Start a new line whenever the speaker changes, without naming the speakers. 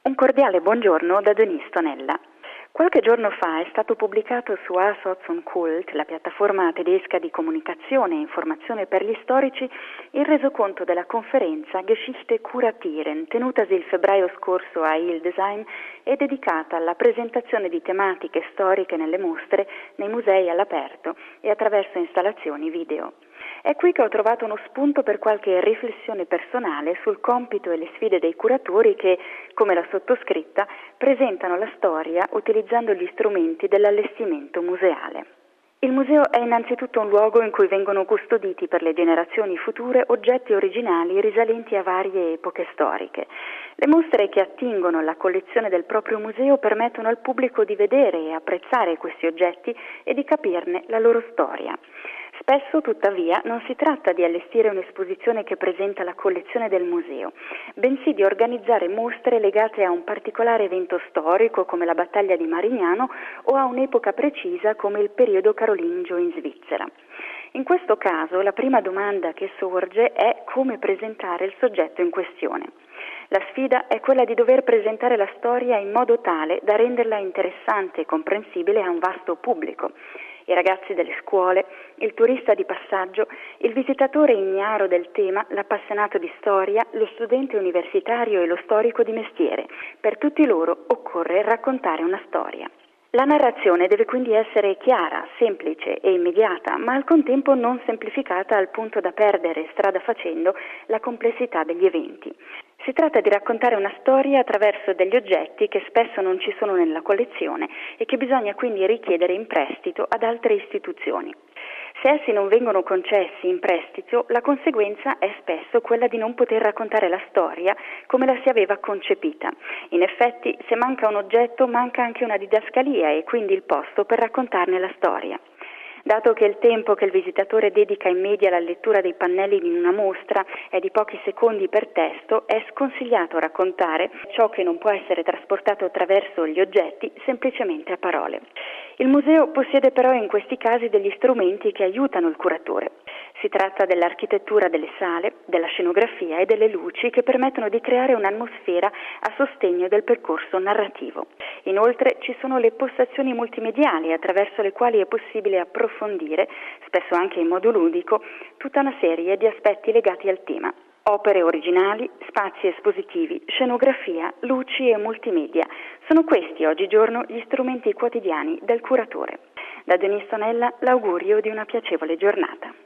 Un cordiale buongiorno da Denise Tonella. Qualche giorno fa è stato pubblicato su Ars und Kult, la piattaforma tedesca di comunicazione e informazione per gli storici, il resoconto della conferenza Geschichte kuratieren, tenutasi il febbraio scorso a Hildesheim e dedicata alla presentazione di tematiche storiche nelle mostre, nei musei all'aperto e attraverso installazioni video. È qui che ho trovato uno spunto per qualche riflessione personale sul compito e le sfide dei curatori che, come la sottoscritta, presentano la storia utilizzando gli strumenti dell'allestimento museale. Il museo è innanzitutto un luogo in cui vengono custoditi per le generazioni future oggetti originali risalenti a varie epoche storiche. Le mostre che attingono alla collezione del proprio museo permettono al pubblico di vedere e apprezzare questi oggetti e di capirne la loro storia. Spesso, tuttavia, non si tratta di allestire un'esposizione che presenta la collezione del museo, bensì di organizzare mostre legate a un particolare evento storico come la battaglia di Marignano o a un'epoca precisa come il periodo carolingio in Svizzera. In questo caso, la prima domanda che sorge è come presentare il soggetto in questione. La sfida è quella di dover presentare la storia in modo tale da renderla interessante e comprensibile a un vasto pubblico. I ragazzi delle scuole, il turista di passaggio, il visitatore ignaro del tema, l'appassionato di storia, lo studente universitario e lo storico di mestiere. Per tutti loro occorre raccontare una storia. La narrazione deve quindi essere chiara, semplice e immediata, ma al contempo non semplificata al punto da perdere, strada facendo, la complessità degli eventi. Si tratta di raccontare una storia attraverso degli oggetti che spesso non ci sono nella collezione e che bisogna quindi richiedere in prestito ad altre istituzioni. Se essi non vengono concessi in prestito, la conseguenza è spesso quella di non poter raccontare la storia come la si aveva concepita. In effetti, se manca un oggetto, manca anche una didascalia e quindi il posto per raccontarne la storia. Dato che il tempo che il visitatore dedica in media alla lettura dei pannelli di una mostra è di pochi secondi per testo, è sconsigliato raccontare ciò che non può essere trasportato attraverso gli oggetti semplicemente a parole. Il museo possiede però in questi casi degli strumenti che aiutano il curatore. Si tratta dell'architettura delle sale, della scenografia e delle luci che permettono di creare un'atmosfera a sostegno del percorso narrativo. Inoltre ci sono le postazioni multimediali attraverso le quali è possibile approfondire, spesso anche in modo ludico, tutta una serie di aspetti legati al tema. Opere originali, spazi espositivi, scenografia, luci e multimedia. Sono questi oggigiorno gli strumenti quotidiani del curatore. Da Denise Tonella l'augurio di una piacevole giornata.